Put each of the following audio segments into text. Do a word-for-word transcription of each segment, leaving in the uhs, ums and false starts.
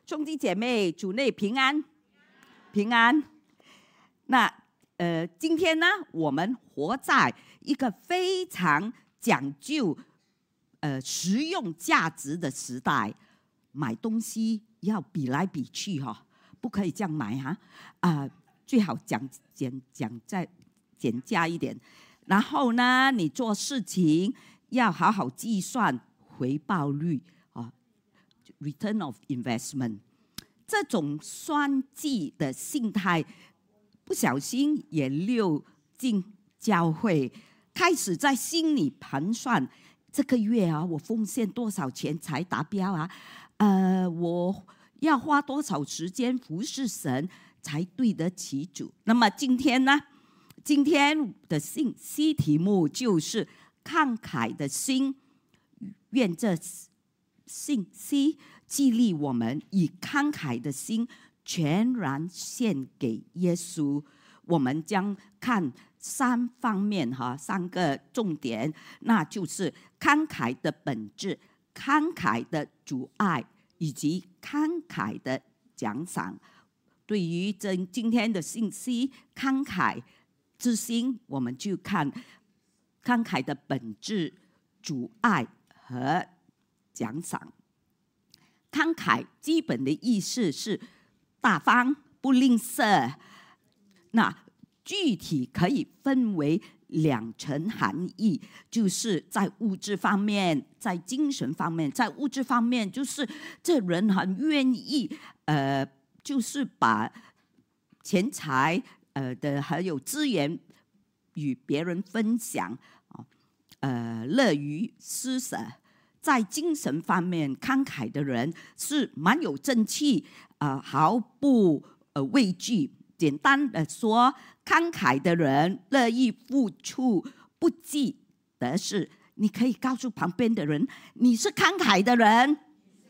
兄弟姐妹，主内平安，平安。那呃，今天呢，我们活在一个非常讲究呃实用价值的时代，买东西要比来比去哈、哦，不可以这样买哈啊、呃，最好讲减讲再减价一点。然后呢，你做事情要好好计算回报率啊 ，return of investment。这种算计的心态，不小心也溜进教会，开始在心里盘算：这个月啊，我奉献多少钱才达标啊？呃，我要花多少时间服侍神才对得起主？那么今天呢？今天的信息题目就是慷慨的心，愿这信息激励我们以慷慨的心全然献给耶稣。我们将看三方面哈，三个重点，那就是慷慨的本质、慷慨的阻碍以及慷慨的奖赏。对于这今天的信息，慷慨之心，我们就看慷慨的本质、阻碍和奖赏。慷慨基本的意思是大方、不吝啬。那具体可以分为两层含义，就是在物质方面，在精神方面。在物质方面，就是这人很愿意，呃，就是把钱财。呃的还有资源与别人分享，呃，乐于施舍。在精神方面，慷慨的人是蛮有正气，呃，毫不呃畏惧。简单的说，慷慨的人乐意付出，不计得失。你可以告诉旁边的人，你是慷慨的人。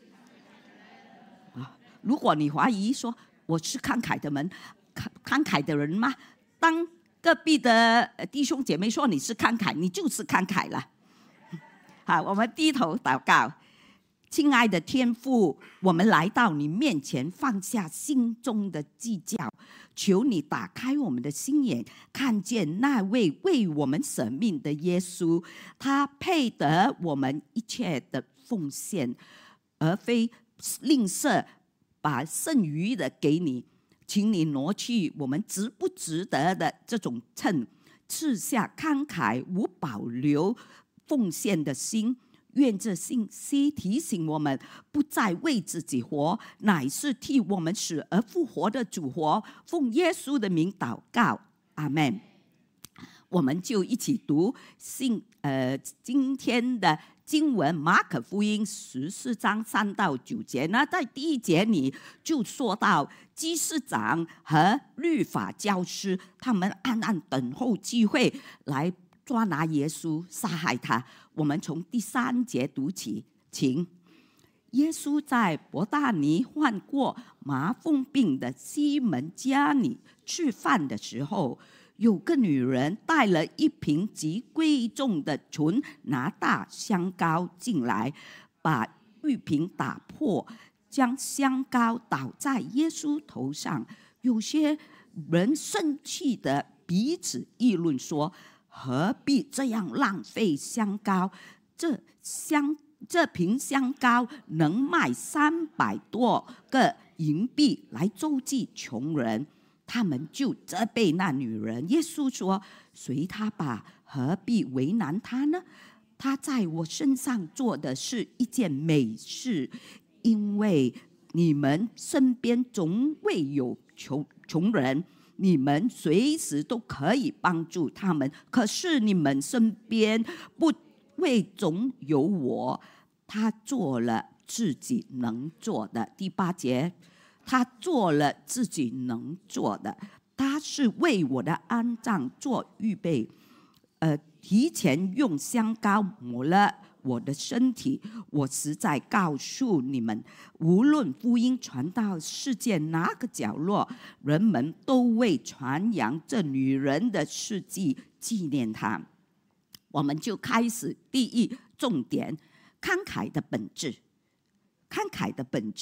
啊，如果你怀疑说我是慷慨的人。慷慨的人吗？当隔壁的弟兄姐妹说你是慷慨，你就是慷慨了。好，我们低头祷告。亲爱的天父，我们来到你面前，放下心中的计较，求你打开我们的心眼，看见那位为我们舍命的耶稣，他配得我们一切的奉献，而非吝啬把剩余的给你。请你挪去我们值不值得的这种秤，赐下慷慨无保留奉献的心。愿这信息提醒我们，不再为自己活，乃是替我们死而复活的主活。奉耶稣的名祷告，阿们。我们就一起读信呃今天的经文，马可福音十四章三到九节。那在第一节里就说到祭司长和律法教师，他们暗暗等候机会来抓拿耶稣，杀害他。我们从第三节读起，请。耶稣在伯大尼患过麻风病的西门家里吃饭的时候，有个女人带了一瓶极贵重的纯拿大香膏进来，把玉瓶打破，将香膏倒在耶稣头上。有些人生气的彼此议论说：何必这样浪费香膏？这香这瓶香膏能卖三百多个银币来周济穷人。他们就责备那女人。耶稣说：随他吧，何必为难他呢？他在我身上做的是一件美事，因为你们身边总会有穷穷人，你们随时都可以帮助他们，可是你们身边不会总有我。他做了自己能做的。第八节，他做了自己能做的，他是为我的安葬做预备，呃，提前用香膏抹了我的身体。我实在告诉你们，无论福音传到世界哪个角落，人们都会传扬这女人的事迹，纪念她。我们就开始第一重点，慷慨的本质。慷慨的本质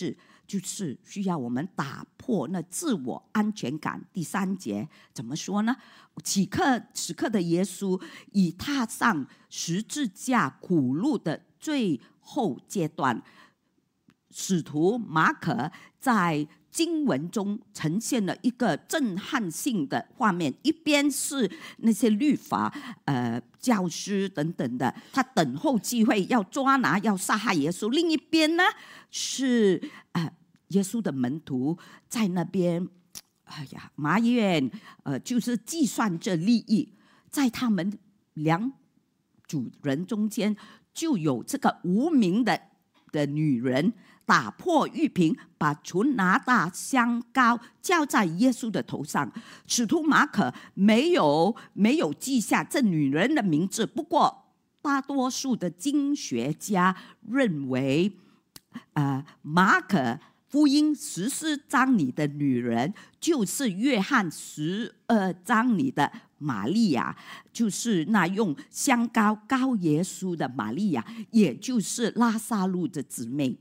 就是需要我们打破那自我安全感。第三节怎么说呢？此刻此刻的耶稣已踏上十字架苦路的最后阶段。使徒马可在经文中呈现了一个震撼性的画面，一边是那些律法呃教师等等的，他等候机会要抓拿要杀害耶稣；另一边呢是呃耶稣的门徒在那边，哎呀埋怨，呃就是计算着利益，在他们两组人中间就有这个无名的的女人。打破玉瓶，把纯拿大香膏浇在耶稣的头上。使徒马可没有没有记下这女人的名字，不过大多数的经学家认为，呃，马可福音十四章里的女人就是约翰十二章里的玛利亚，就是那用香膏膏耶稣的玛利亚，也就是拉撒路的姊妹。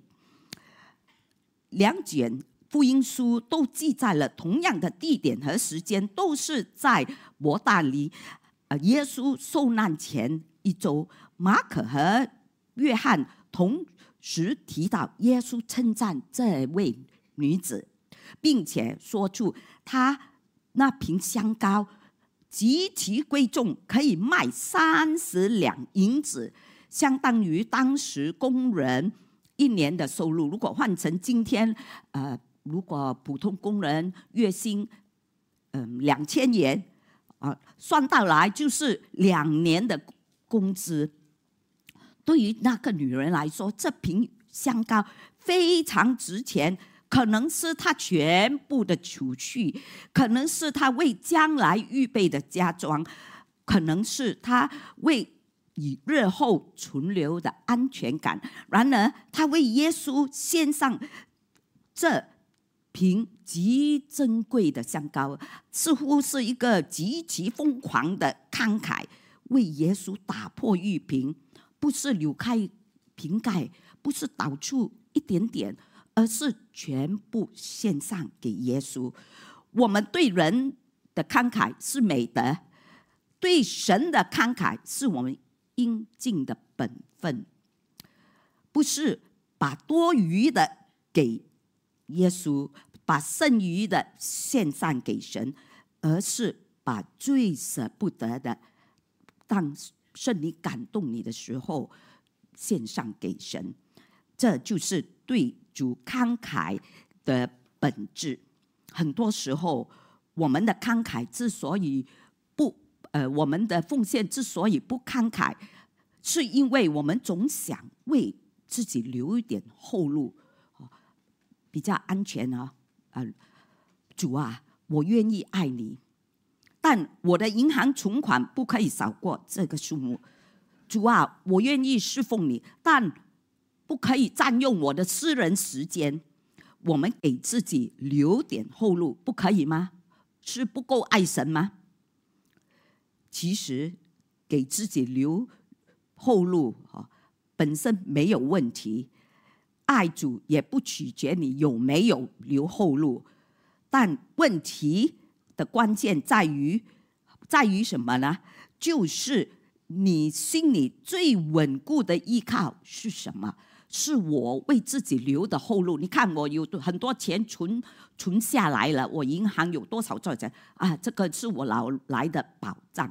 两卷福音书都记载了同样的地点和时间，都是在伯大尼，耶稣受难前一周。马可和约翰同时提到耶稣称赞这位女子，并且说出她那瓶香膏极其贵重，可以卖三十两银子，相当于当时工人一年的收入。如果换成今天，呃，如果普通工人月薪，嗯，两千元，啊，算到来就是两年的工资。对于那个女人来说，这瓶香膏非常值钱，可能是她全部的储蓄，可能是她为将来预备的家装，可能是她为以日后存留的安全感。然而他为耶稣献上这瓶极珍贵的香膏，似乎是一个极其疯狂的慷慨，为耶稣打破玉瓶，不是扭开瓶盖，不是倒出一点点，而是全部献上给耶稣。我们对人的慷慨是美德，对神的慷慨是我们应尽的本分，不是把多余的给耶稣，把剩余的献上给神，而是把最舍不得的，当圣灵感动你的时候献上给神。这就是对主慷慨的本质。很多时候我们的慷慨之所以不呃，我们的奉献之所以不慷慨，是因为我们总想为自己留一点后路，比较安全啊。呃、主啊，我愿意爱你，但我的银行存款不可以少过这个数目。主啊，我愿意侍奉你，但不可以占用我的私人时间。我们给自己留点后路，不可以吗？是不够爱神吗？其实给自己留后路本身没有问题，爱主也不取决你有没有留后路，但问题的关键在于在于什么呢？就是你心里最稳固的依靠是什么？是我为自己留的后路。你看我有很多钱存存下来了，我银行有多少赚钱啊？这个是我老来的保障。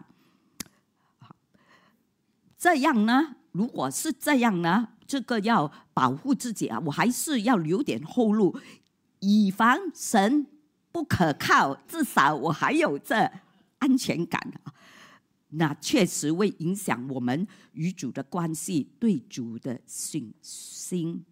这样呢，如果是这样呢，这个要保护自己啊，我还是要留点后路，以防神不可靠，至少我还有这安全感啊。那确实会影响我们与主的关系，对主的信心。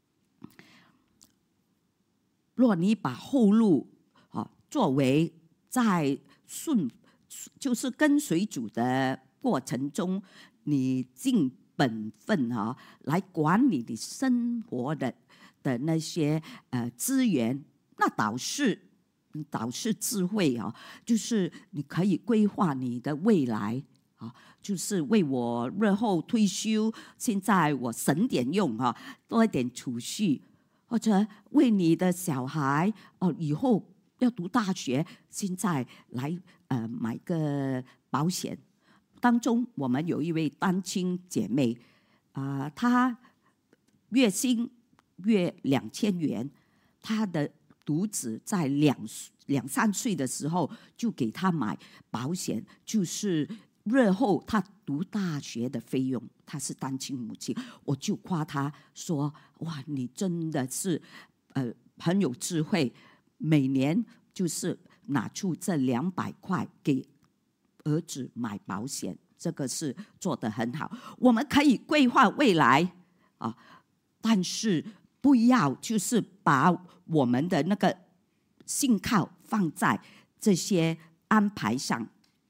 若你把后路啊作为在顺，就是跟随主的过程中，你尽本分啊，来管理你生活的的那些呃资源，那倒是倒是智慧啊，就是你可以规划你的未来啊，就是为我日后退休，现在我省点用啊，多一点储蓄或者为你的小孩哦以后要读大学，现在来呃买个保险。当中我们有一位单亲姐妹啊、呃，她月薪约两千元，她的独子在两两三岁的时候就给她买保险，就是日后她读大学的费用。她是单亲母亲，我就夸她说：“哇，你真的是呃很有智慧，每年就是拿出这两百块给儿子买保险，这个是做得很好。我们可以规划未来啊，但是不要就是把我们的那个信靠放在这些安排上。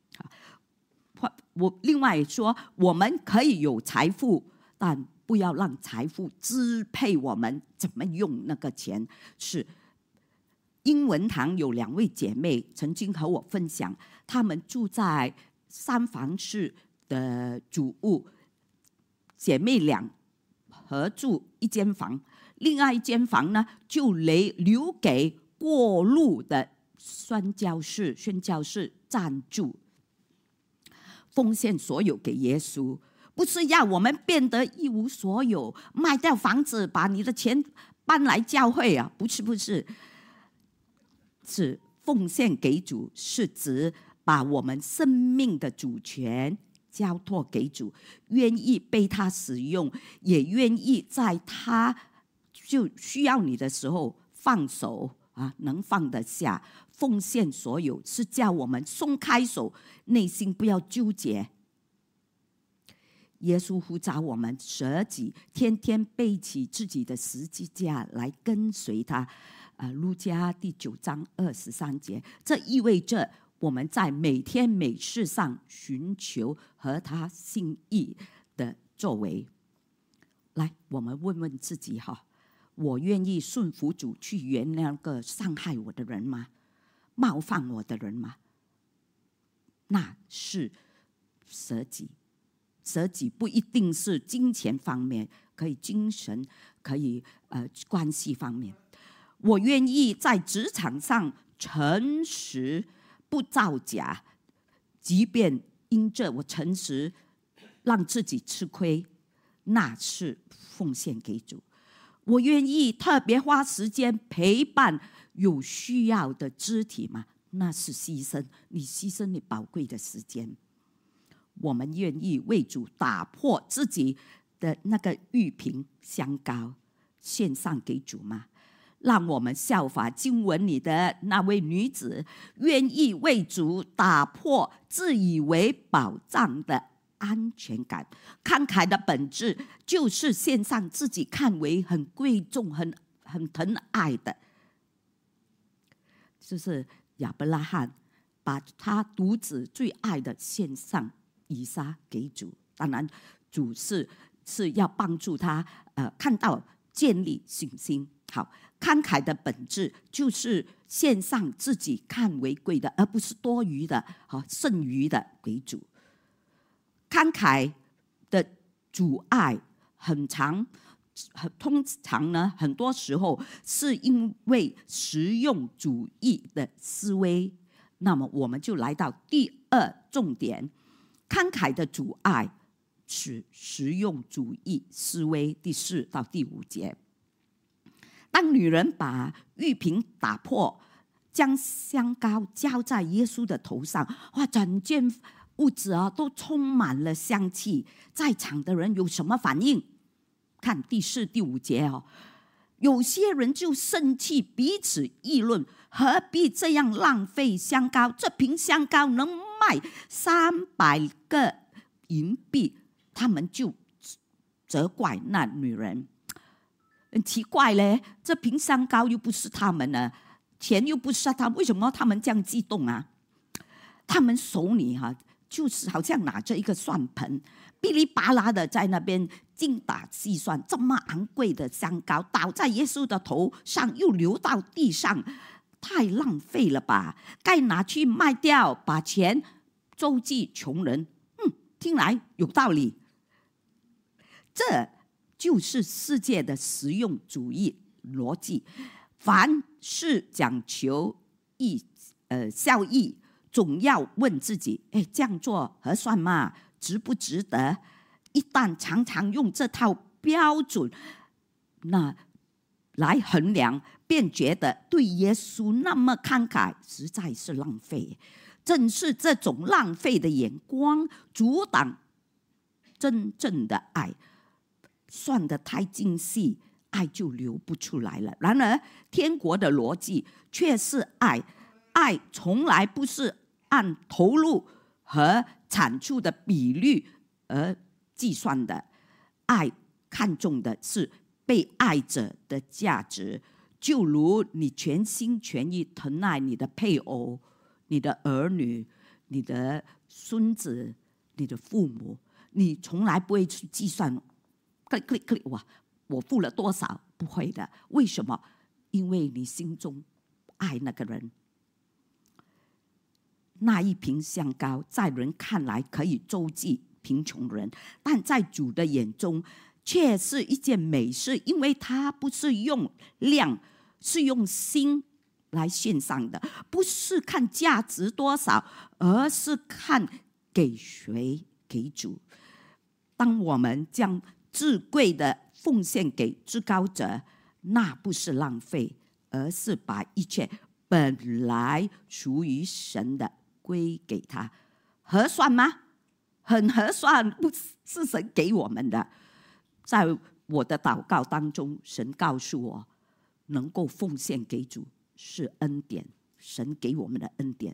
我另外说，我们可以有财富，但不要让财富支配我们怎么用那个钱。是英文堂有两位姐妹曾经和我分享，她们住在三房式的主屋，姐妹俩合住一间房，另外一间房呢就留给过路的宣教士、宣教士暂住。奉献所有给耶稣，不是要我们变得一无所有，卖掉房子，把你的钱搬来教会啊！不是，不是，是奉献给主，是指把我们生命的主权交托给主，愿意被他使用，也愿意在他就需要你的时候放手啊，能放得下。奉献所有是叫我们松开手，内心不要纠结。耶稣呼召我们舍己，天天背起自己的十字架来跟随他。呃，路加第九章二十三节，这意味着我们在每天每事上寻求和他心意的作为。来，我们问问自己哈，我愿意顺服主去原谅那个伤害我的人吗？冒犯我的人吗？那是舍己。舍己不一定是金钱方面，可以精神，可以呃关系方面。我愿意在职场上诚实，不造假，即便因着我诚实让自己吃亏，那是奉献给主。我愿意特别花时间陪伴有需要的肢体吗？那是牺牲，你牺牲你宝贵的时间。我们愿意为主打破自己的那个玉瓶香膏，献上给主吗？让我们效法经文里的那位女子，愿意为主打破自以为保障的安全感。慷慨的本质就是献上自己看为很贵重、很很疼爱的，就是亚伯拉罕把他独子最爱的献上以撒给主。当然，主是是要帮助他呃看到建立信心。好，慷慨的本质就是献上自己看为贵的，而不是多余的、好剩余的给主。慷慨的阻碍很长，通常呢，很多时候是因为实用主义的思维。那么我们就来到第二重点，慷慨的阻碍是实用主义思维，第四到第五节。当女人把玉瓶打破，将香膏浇在耶稣的头上，哇，整间屋子啊都充满了香气。在场的人有什么反应？看第四、第五节哦。有些人就生气，彼此议论：何必这样浪费香膏？这瓶香膏能卖三百个银币。他们就责怪那女人。很奇怪嘞，这瓶香膏又不是他们的，钱又不是他们，为什么他们这样激动啊？他们手里哈、啊，就是好像拿着一个算盘，噼里啪啦的在那边精打细算。这么昂贵的香膏倒在耶稣的头上，又流到地上，太浪费了吧？该拿去卖掉，把钱周济穷人。嗯，听来有道理。这就是世界的实用主义逻辑，凡事讲求义呃效益，总要问自己：哎，这样做合算吗？值不值得？一旦常常用这套标准，那来衡量，便觉得对耶稣那么慷慨，实在是浪费。正是这种浪费的眼光，阻挡真正的爱。算得太精细，爱就流不出来了。然而，天国的逻辑却是爱，爱从来不是按投入和产出的比率而计算的。爱看重的是被爱者的价值，就如你全心全意疼爱你的配偶、你的儿女、你的孙子、你的父母，你从来不会去计算 click click click 哇，我付了多少？不会的。为什么？因为你心中爱那个人。那一瓶香膏在人看来可以周济贫穷人，但在主的眼中却是一件美事，因为它不是用量，是用心来献上的，不是看价值多少，而是看给谁，给主。当我们将至贵的奉献给至高者，那不是浪费，而是把一切本来属于神的归给他。合算吗？很合算，不是神给我们的。在我的祷告当中，神告诉我，能够奉献给主是恩典，神给我们的恩典。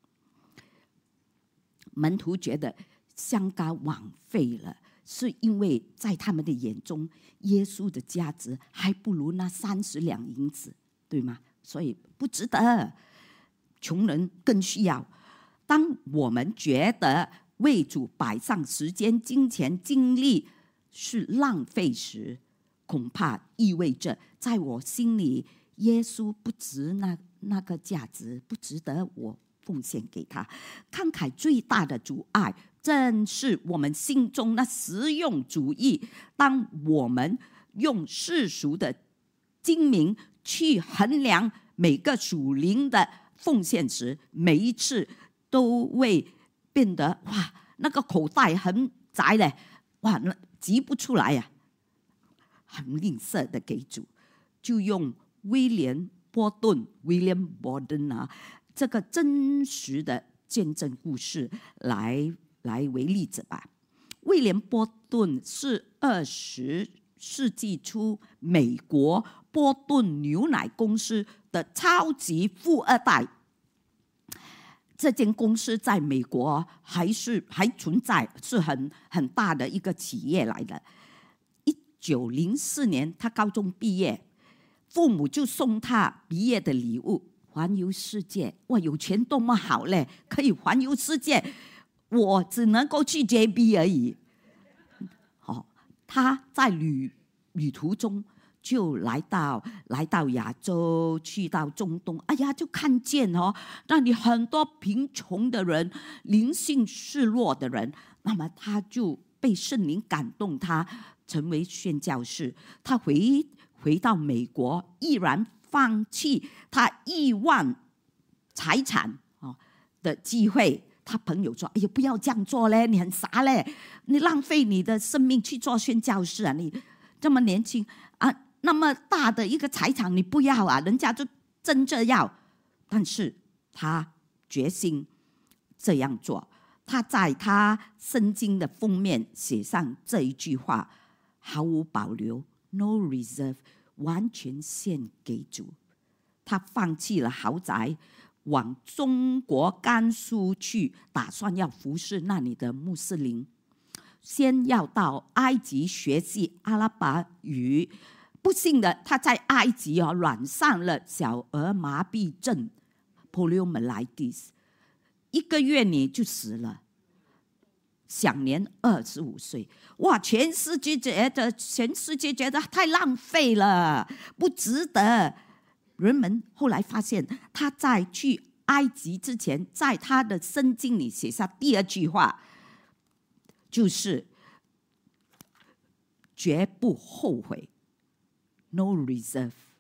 门徒觉得香膏枉费了，是因为在他们的眼中，耶稣的价值还不如那三十两银子，对吗？所以不值得，穷人更需要。当我们觉得为主摆上时间、金钱、精力是浪费时，恐怕意味着在我心里，耶稣不值那那个价值，不值得我奉献给他。慷慨最大的阻碍，正是我们心中那实用主义。当我们用世俗的精明去衡量每个属灵的奉献时，每一次都会变得哇，那个口袋很窄嘞，哇，那挤不出来呀、啊，很吝啬的给主。就用威廉波顿 （William Borden） 啊，这个真实的见证故事来来为例子吧。威廉波顿是二十世纪初美国波顿牛奶公司的超级富二代。这间公司在美国还是还存在，是很很大的一个企业来的。一九零四年，他高中毕业，父母就送他毕业的礼物，环游世界。哇，有钱多么好嘞，可以环游世界。我只能够去 J B 而已。哦，他在旅旅途中就来到来到亚洲，去到中东，哎呀，就看见哦，那里很多贫穷的人，灵性失落的人，那么他就被圣灵感动他，成为宣教士。他回回到美国，毅然放弃他亿万财产的机会。他朋友说：“哎呀，不要这样做嘞，你很傻嘞，你浪费你的生命去做宣教士啊！你这么年轻啊，那么大的一个财产你不要啊，人家就争着要。”但是他决心这样做。他在他圣经的封面写上这一句话，毫无保留 ，no reserve， 完全献给主。他放弃了豪宅，往中国甘肃去，打算要服侍那里的穆斯林。先要到埃及学习阿拉伯语，不幸的他在埃及哦染上了小儿麻痹症 （poliomyelitis）， 一个月你就死了，享年二十五岁。哇，全世界觉得全世界觉得太浪费了，不值得。人们后来发现，他在去埃及之前，在他的圣经里写下第二句话，就是绝不后悔 ，no reserve。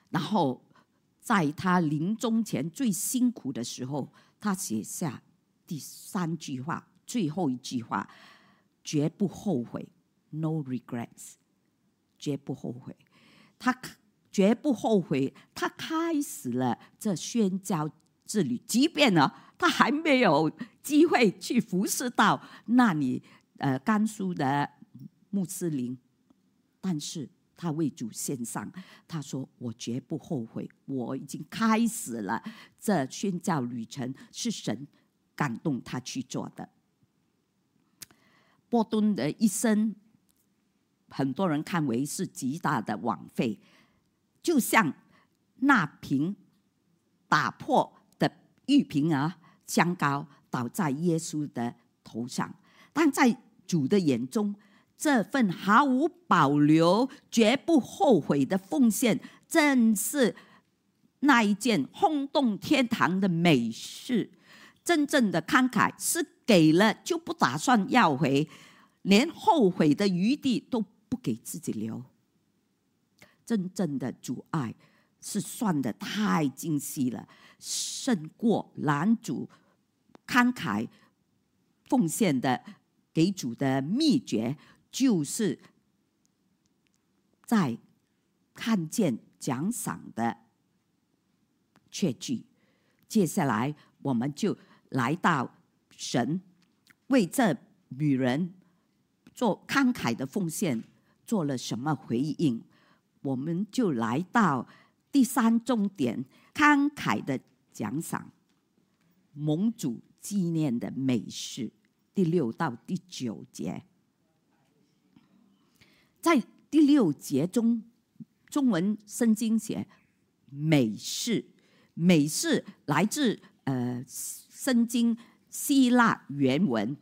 然后在他临终前最辛苦的时候，他写下第三句话，最后一句话，绝不后悔 ，no regrets， 绝不后悔。他绝不后悔，他开始了这宣教之旅，即便呢，他还没有机会去服侍到那里，呃，甘肃的穆斯林，但是他为主献上，他说：“我绝不后悔，我已经开始了这宣教旅程，是神感动他去做的。”波顿的一生，很多人看为是极大的枉费，就像那瓶打破的玉瓶啊，香膏倒在耶稣的头上，但在主的眼中，这份毫无保留、绝不后悔的奉献，正是那一件轰动天堂的美事。真正的慷慨是给了就不打算要回，连后悔的余地都不给自己留。真正的主爱是算得太精细了，胜过男主慷慨奉献的给主的秘诀，就是在看见奖赏的确据。接下来我们就来到神为这女人做慷慨的奉献做了什么回应，我们就来到第三重点，慷慨的奖赏，蒙主纪念的美事，第六到第九节。在第六节中，中文圣经写美事，美事来自呃圣经希腊原文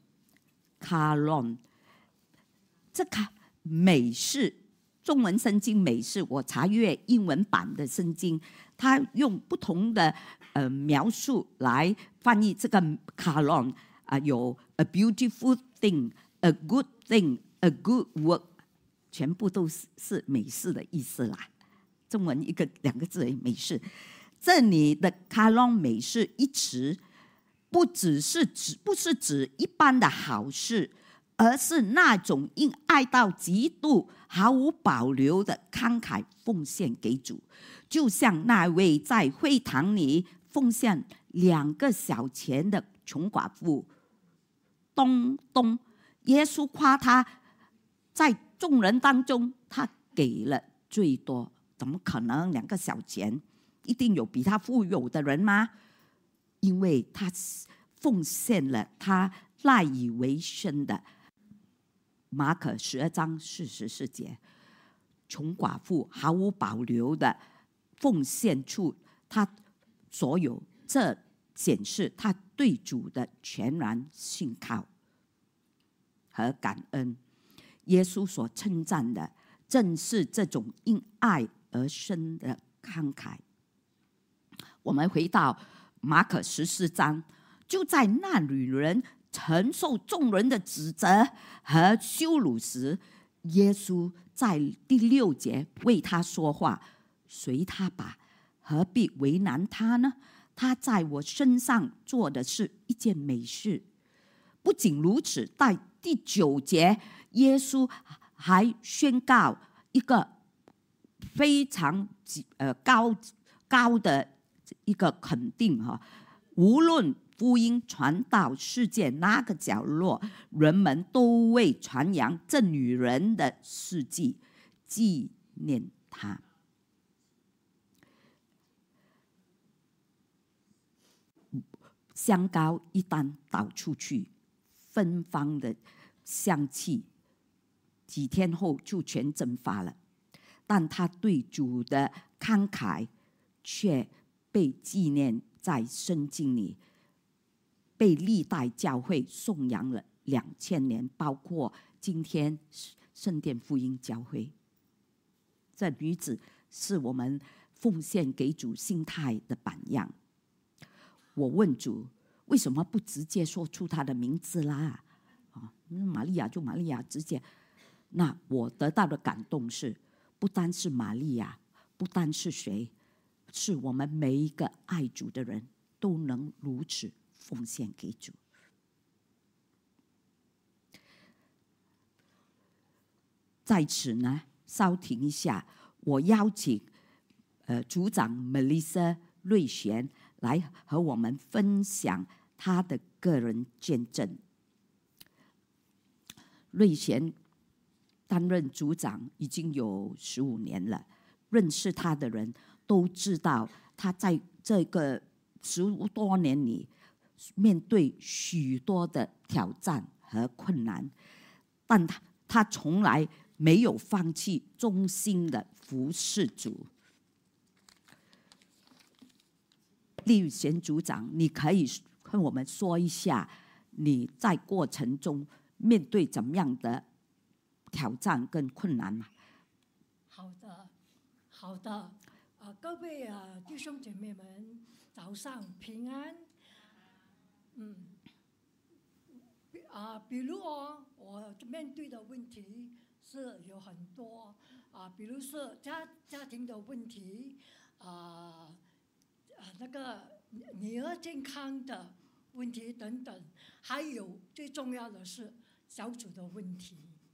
Karon。这个美事，中文圣经美事，我查阅英文版的圣经，它用不同的呃描述来翻译这个 Karon 啊，有 a beautiful thing、a good thing、a good work， 全部都是是美事的意思啦。中文一个两个字而已，美事。这里的 Karon 美事一词，不只是指不是指一般的好事，而是那种因爱到极度、毫无保留的慷慨奉献给主，就像那位在会堂里奉献两个小钱的穷寡妇东东，耶稣夸他在众人当中，他给了最多，怎么可能两个小钱？一定有比他富有的人吗？因为他奉献了他赖以为生的。马可十二章四十四节，穷寡妇毫无保留的奉献出他所有，这显示他对主的全然信靠和感恩。耶稣所称赞的，正是这种因爱而生的慷慨。我们回到马可十四章，就在那女人承受众人的指责和羞辱时，耶稣在第六节为她说话，随她吧，何必为难她呢？她在我身上做的是一件美事。不仅如此，在第九节，耶稣还宣告一个非常呃高高的一个肯定哈，无论福音传到世界哪个角落，人们都为传扬这女人的事迹纪念她。香膏一旦倒出去，芬芳的香气几天后就全蒸发了，但他对主的慷慨却被纪念在圣经里，被历代教会颂扬了两千年，包括今天圣殿福音教会。这女子是我们奉献给主心态的榜样。我问主，为什么不直接说出她的名字啦？啊，玛利亚就玛利亚，直接。那我得到的感动是，不单是玛利亚，不单是谁， 是我们每一个爱主的人都能如此奉献给主。在此呢，稍停一下，我邀请呃组长 Melissa 瑞璇来和我们分享她的个人见证。瑞璇担任组长已经有十五年了，认识他的人都知道，他在这个十多年里面对许多的挑战和困难，但他他从来没有放弃忠心的服侍主。丽贤组长，你可以跟我们说一下你在过程中面对怎么样的挑战跟困难吗？ 好的，好的，呃，各位啊弟兄姐妹们，早上平安。嗯，啊，比如哦，我面对的问题是有很多啊，比如说家家庭的问题，啊啊那个女儿健康的问题等等，还有最重要的是小组的问题。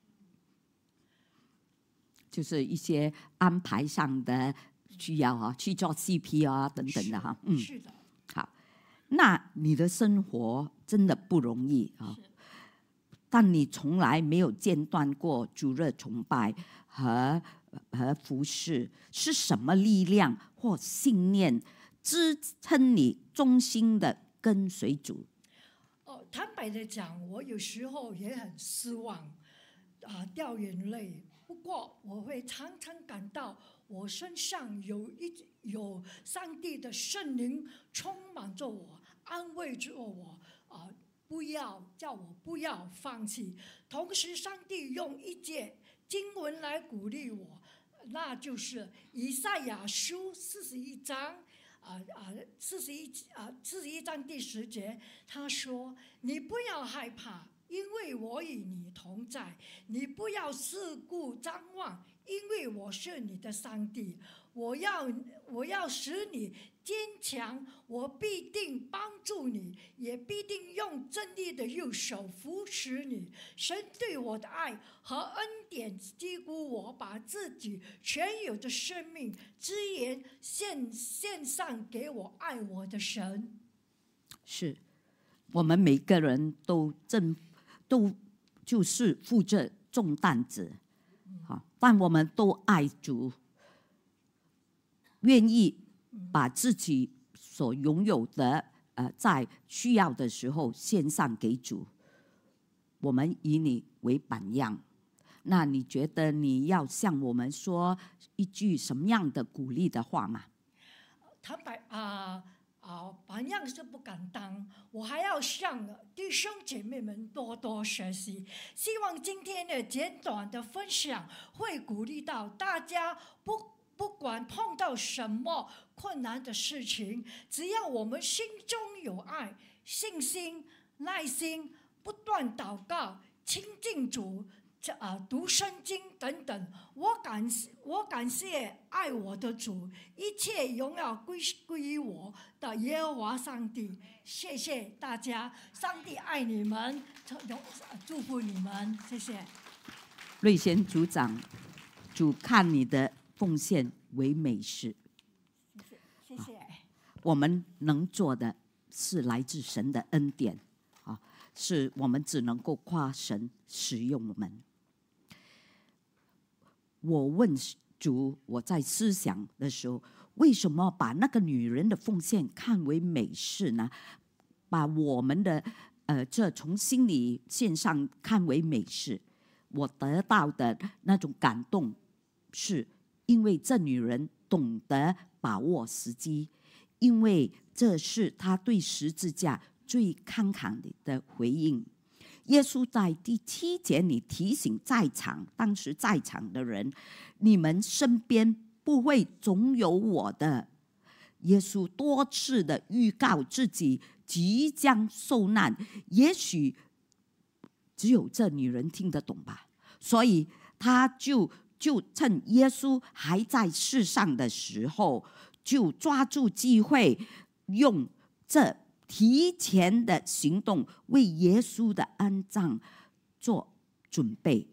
就是一些安排上的需要哈，去做 C P R 等等的哈， 嗯，是的。 好，那你的生活真的不容易啊，但你从来没有间断过主日崇拜和和服事，是什么力量或信念支撑你忠心的跟随主？ 哦，坦白的讲，我有时候也很失望，啊，掉眼泪。不过，我会常常感到我身上有一有上帝的圣灵充满着我，安慰着我，啊，不要叫我不要放弃。同时，上帝用一节经文来鼓励我，那就是以赛亚书四十一章。啊啊，四十一啊，四十一章第十节，他说：“你不要害怕，因为我与你同在；你不要四顾张望，因为我是你的上帝。我要我要使你坚强，我必定帮助你，也必定用正义的右手扶持你。神对我的爱和恩典几乎我把自己全有的生命资源献献上给我爱我的神。” 是我们每个人都正都就是负着重担子，好，但我们都爱主，愿意把自己所拥有的，呃，在需要的时候献上给主。我们以你为榜样，那你觉得你要向我们说一句什么样的鼓励的话吗？ 坦白啊啊，榜样是不敢当，我还要向弟兄姐妹们多多学习。希望今天的简短的分享会鼓励到大家不。不管碰到什么困难的事情，只要我们心中有爱、信心、耐心，不断祷告、亲近主、啊读圣经等等，我感我感谢爱我的主，一切荣耀归归于我的耶和华上帝。谢谢大家，上帝爱你们，祝福你们，谢谢。 瑞贤组长，主看你的奉献为美事， 谢谢。 我们能做的是来自神的恩典，啊，是我们只能够夸神使用我们。我问主，我在思想的时候，为什么把那个女人的奉献看为美事呢？把我们的呃这从心里线上看为美事，我得到的那种感动是。因为这女人懂得把握时机，因为这是她对十字架最慷慨的回应。耶稣在第七节里提醒在场当时在场的人：你们身边不会总有我的。耶稣多次的预告自己即将受难，也许只有这女人听得懂吧，所以她就就趁耶稣还在世上的时候， 就抓住机会，用这提前的行动为耶稣的安葬做准备。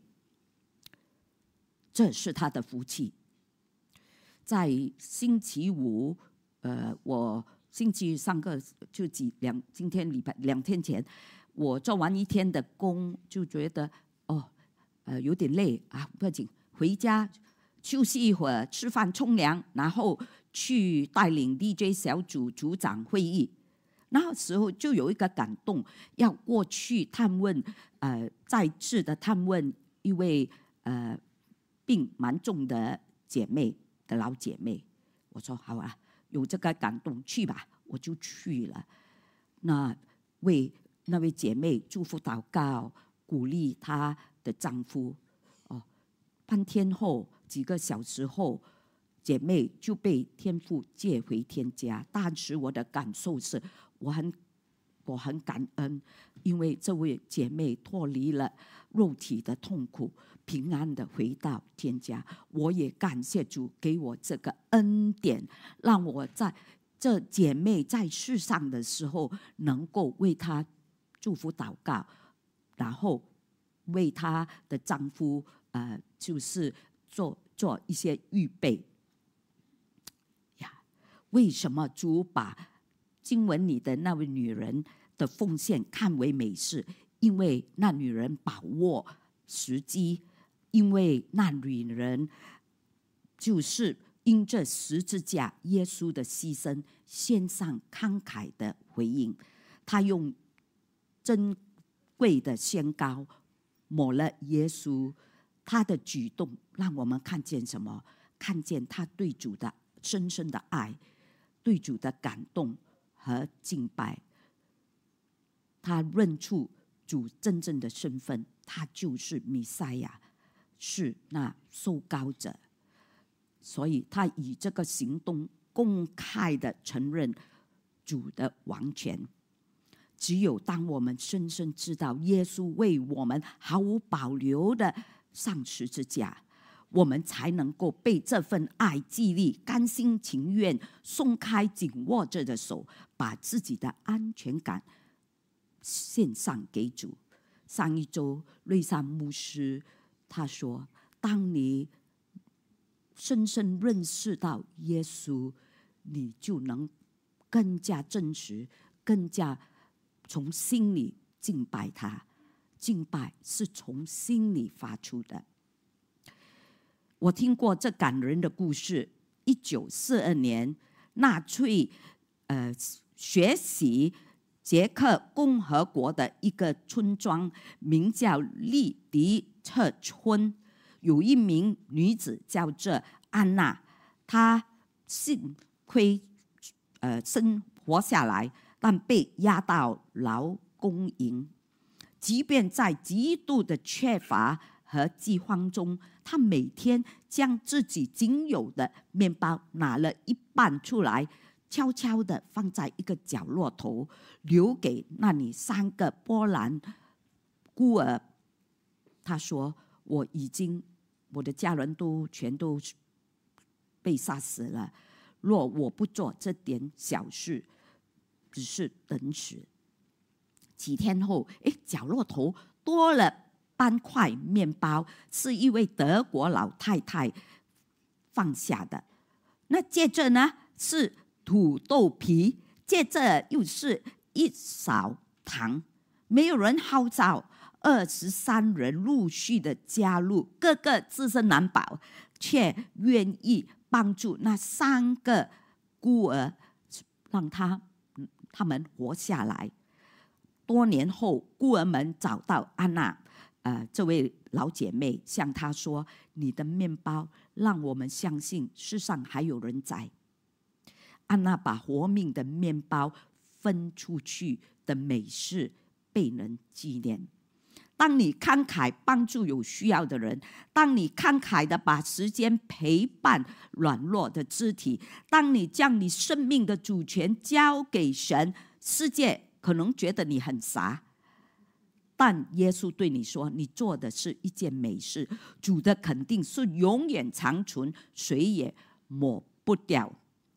这是他的福气。在星期五，呃，我星期上个就几两，今天礼拜两天前，我做完一天的工，就觉得哦，呃，有点累啊，不要紧，回家休息一会儿，吃饭、冲凉，然后去带领 D J 小组组长会议。那时候就有一个感动，要过去探问，呃，再次的探问一位呃病蛮重的姐妹的老姐妹。我说好啊，有这个感动，去吧，我就去了。那为那位姐妹祝福祷告，鼓励她的丈夫。哦，半天后，几个小时后，姐妹就被天父接回天家。当时我的感受是，我很我很感恩，因为这位姐妹脱离了肉体的痛苦，平安的回到天家。我也感谢主给我这个恩典，让我在这姐妹在世上的时候，能够为她祝福祷告，然后为她的丈夫呃，就是做做一些预备呀。为什么主把经文里的那位女人的奉献看为美事？因为那女人把握时机，因为那女人就是因这十字架耶稣的牺牲，献上慷慨的回应。她用珍贵的香膏抹了耶稣。她的举动让我们看见什么？看见她对主的深深的爱，对主的感动和敬拜。他认出主真正的身份，他就是弥赛亚，是那受膏者。所以他以这个行动公开的承认主的王权。只有当我们深深知道耶稣为我们毫无保留的上十字架，我们才能够被这份爱激励，甘心情愿松开紧握着的手，把自己的安全感献上给主。上一周瑞山牧师他说，当你深深认识到耶稣，你就能更加真实，更加从心里敬拜他。敬拜是从心里发出的。我听过这感人的故事。一九四二年，纳粹呃学习捷克共和国的一个村庄，名叫利迪特村，有一名女子叫做安娜，她幸亏呃生活下来，但被押到劳工营。即便在极度的缺乏和饥荒中，他每天将自己仅有的面包拿了一半出来，悄悄地放在一个角落头，留给那里三个波兰孤儿。他说：“我已经，我的家人都全都被杀死了。若我不做这点小事，只是等死。”几天后，哎，角落头多了半块面包，是一位德国老太太放下的。那接着呢是土豆皮，接着又是一勺糖。没有人号召，二十三人陆续的加入，个个自身难保，却愿意帮助那三个孤儿，让他他们活下来。多年后，孤儿们找到安娜，呃，这位老姐妹，向她说：“你的面包让我们相信世上还有人在。”安娜把活命的面包分出去的美事被人纪念。当你慷慨帮助有需要的人，当你慷慨的把时间陪伴软弱的肢体，当你将你生命的主权交给神，世界可能觉得你很傻，但耶稣对你说，你做的是一件美事，主的肯定是永远长存，谁也抹不掉。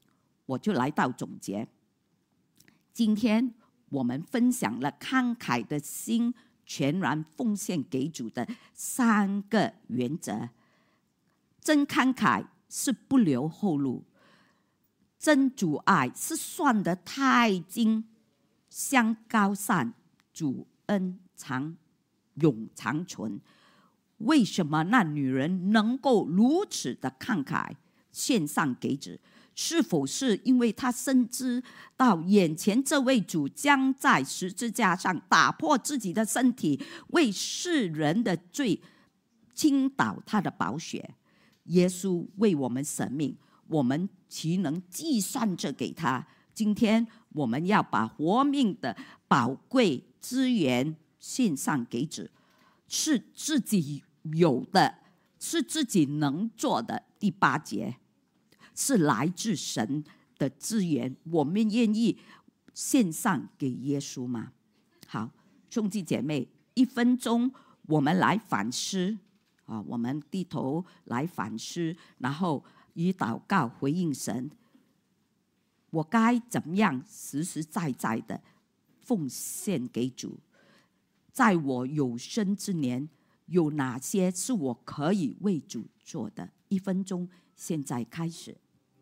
我就来到总结。今天我们分享了慷慨的心全然奉献给主的三个原则。真慷慨是不留后路，真主爱是算得太精，香高散，主恩长永长存。为什么那女人能够如此的慷慨献上给主？是否是因为她深知到眼前这位主将在十字架上打破自己的身体，为世人的罪倾倒他的宝血？耶稣为我们舍命，我们岂能计算着给他？今天我们要把活命的宝贵资源献上给主，是自己有的，是自己能做的。第八节是来自神的资源，我们愿意献上给耶稣吗？好，兄弟姐妹，一分钟我们来反思啊，我们低头来反思，然后以祷告回应神。我该怎么样实实在在的奉献给主？在我有生之年，有哪些是我可以为主做的？一分钟，现在开始。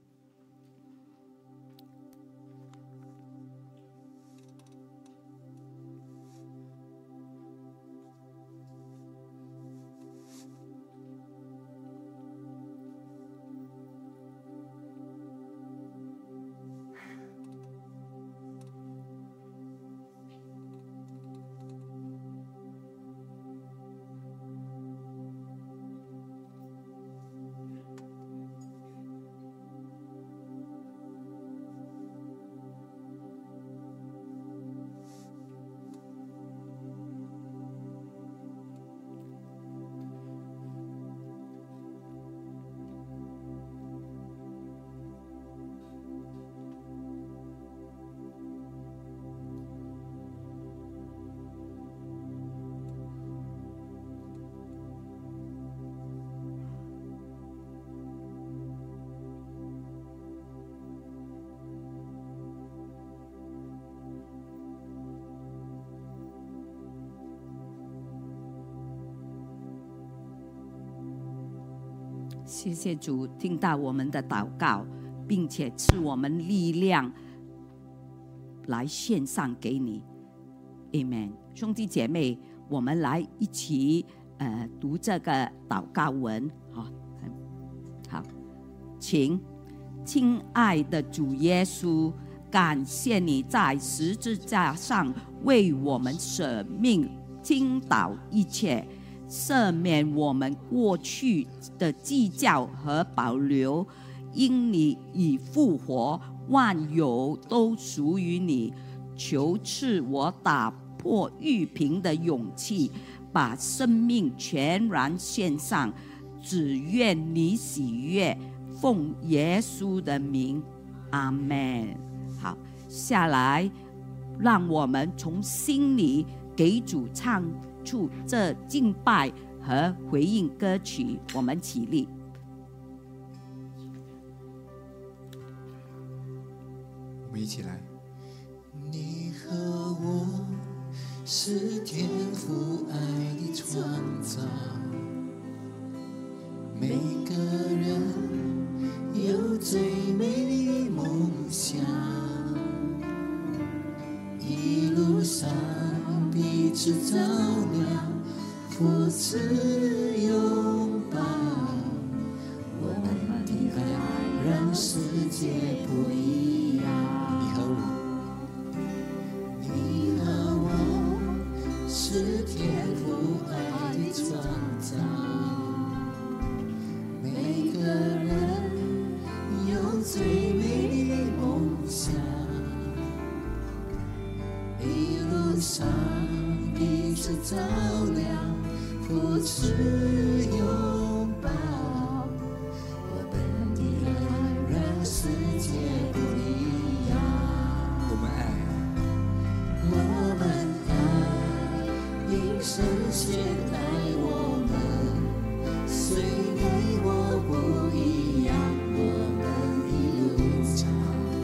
谢谢主听到我们的祷告，并且赐我们力量来献上给你。 Amen。 兄弟姐妹，我们来一起呃读这个祷告文。好，好，请。亲爱的主耶稣，感谢你在十字架上为我们舍命，倾倒一切，赦免我们过去的计较和保留，因你已复活，万有都属于你。求赐我打破玉瓶的勇气，把生命全然献上，只愿你喜悦。奉耶稣的名，阿们。好，下来，让我们从心里给主唱出这敬拜和回应歌曲。我们起立。 我们一起来。 你和我是天父爱的创造，每个人有最美丽梦想，一路上彼此照亮，扶持拥抱，我们的爱让世界不一样。你和我，你和我是天父爱的创造，每个人最美丽的梦想，一路上彼此照亮，扶持拥抱，我们的爱让世界不一样。 我们爱， 我们爱，因神先爱我们，虽你我不一样，我们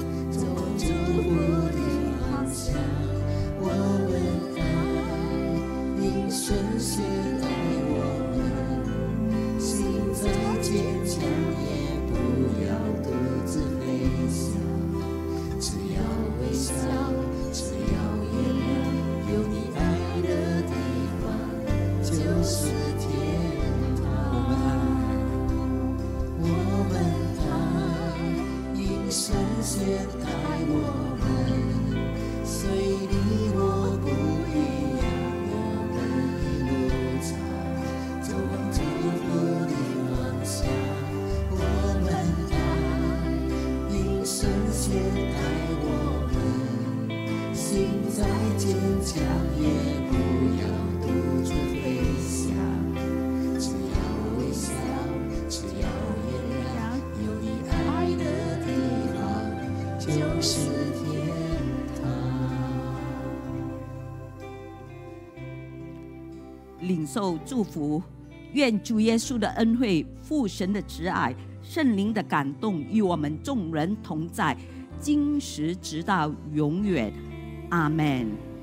先带我们，虽你我不一样，我们一路走，走往祝福的方向。我们爱，因神先带我们，心再坚强也不要独自飞翔，只要微笑，只要原谅，有你爱的地方就是天堂。 领受祝福，愿主耶稣的恩惠、父神的慈爱、圣灵的感动与我们众人同在，今时直到永远。阿们。